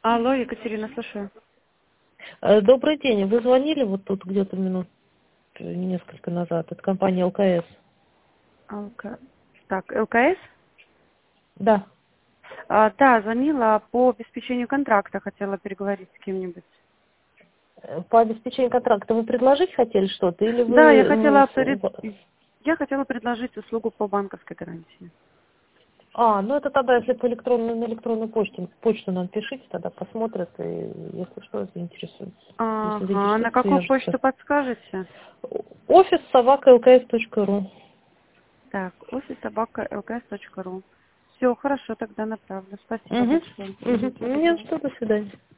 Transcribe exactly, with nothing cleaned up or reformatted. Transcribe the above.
Алло, Екатерина, слушаю. Э, Добрый день. Вы звонили вот тут где-то минут э, несколько назад. Это компания ЛКС. ЛК... Так, ЛКС? Да. А, да, звонила по обеспечению контракта, хотела переговорить с кем-нибудь. Э, По обеспечению контракта вы предложить хотели что-то? Или вы... Да, я м, хотела, с- у пред- ва- я хотела предложить услугу по банковской гарантии. А, ну это тогда, если по электронной, на электронную почту, почту нам пишите, тогда посмотрят, и если что, заинтересуются. Если Ага, на заинтересуются, какую свяжутся. почту подскажете? Офис собака лкс точка ру. Так, офис собака лкс точка ру. Все, хорошо, тогда направлю. Спасибо Угу. большое. Мгм, Угу. всего Нет, доброго. что, до свидания.